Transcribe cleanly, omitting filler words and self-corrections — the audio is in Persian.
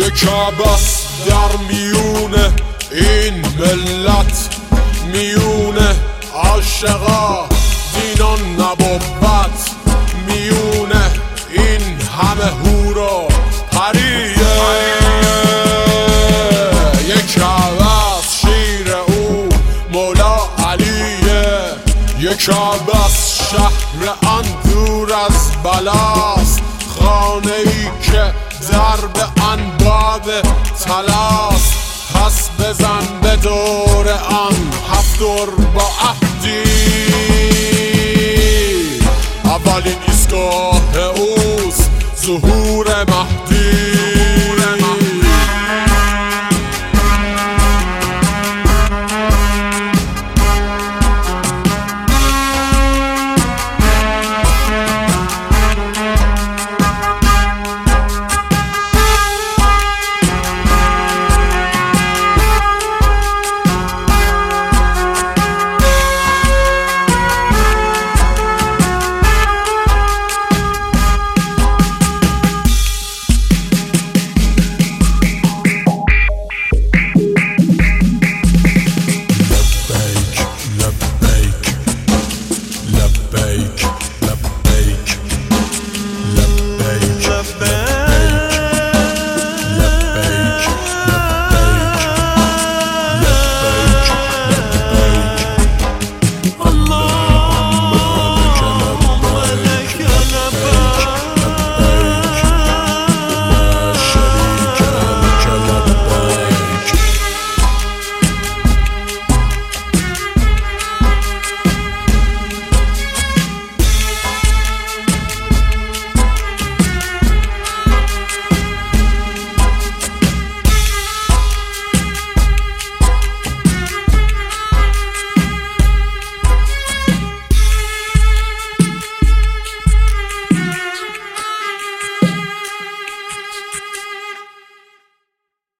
یک عباس در میون این ملت، میون عاشقا دینان نبوت، میون این همه هور و پریه. یک عباس شیر او مولا علیه، یک عباس شهر آن دور از بلاست، خانه ای که درب آن باب طلاست. پس بزن به دور آن هفتور با عهدی، اولین ایستگاه اوست ظهور مهدی.